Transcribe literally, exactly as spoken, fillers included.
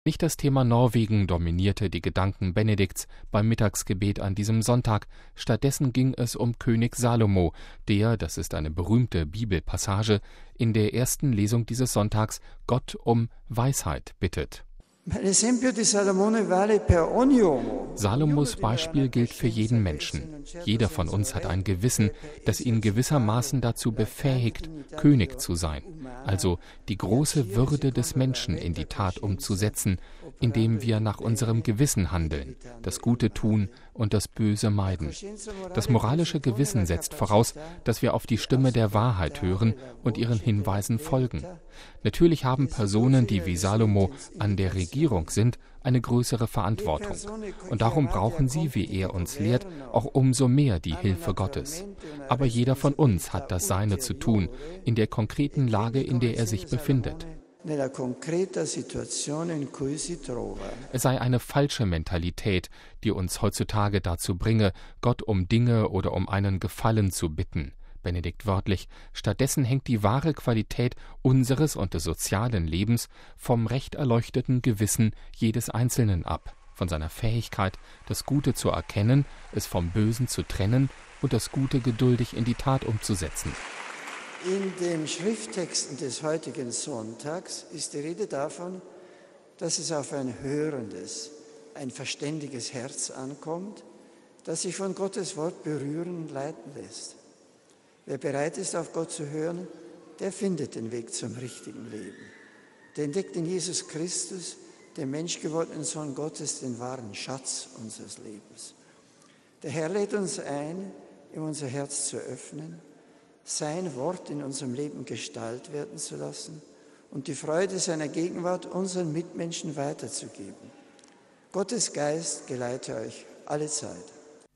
Nicht das Thema Norwegen dominierte die Gedanken Benedikts beim Mittagsgebet an diesem Sonntag, stattdessen ging es um König Salomo, der, das ist eine berühmte Bibelpassage, in der ersten Lesung dieses Sonntags Gott um Weisheit bittet. Salomos Beispiel gilt für jeden Menschen. Jeder von uns hat ein Gewissen, das ihn gewissermaßen dazu befähigt, König zu sein, also die große Würde des Menschen in die Tat umzusetzen, indem wir nach unserem Gewissen handeln, das Gute tun und das Böse meiden. Das moralische Gewissen setzt voraus, dass wir auf die Stimme der Wahrheit hören und ihren Hinweisen folgen. Natürlich haben Personen, die wie Salomo an der Regierung sind, eine größere Verantwortung. Und darum brauchen sie, wie er uns lehrt, auch umso mehr die Hilfe Gottes. Aber jeder von uns hat das Seine zu tun, in der konkreten Lage, in der er sich befindet. Es sei eine falsche Mentalität, die uns heutzutage dazu bringe, Gott um Dinge oder um einen Gefallen zu bitten. Benedikt wörtlich, stattdessen hängt die wahre Qualität unseres und des sozialen Lebens vom recht erleuchteten Gewissen jedes Einzelnen ab, von seiner Fähigkeit, das Gute zu erkennen, es vom Bösen zu trennen und das Gute geduldig in die Tat umzusetzen. In den Schrifttexten des heutigen Sonntags ist die Rede davon, dass es auf ein hörendes, ein verständiges Herz ankommt, das sich von Gottes Wort berühren und leiten lässt. Wer bereit ist, auf Gott zu hören, der findet den Weg zum richtigen Leben. Der entdeckt in Jesus Christus, dem menschgewordenen Sohn Gottes, den wahren Schatz unseres Lebens. Der Herr lädt uns ein, ihm unser Herz zu öffnen, sein Wort in unserem Leben Gestalt werden zu lassen und die Freude seiner Gegenwart unseren Mitmenschen weiterzugeben. Gottes Geist geleite euch alle Zeit.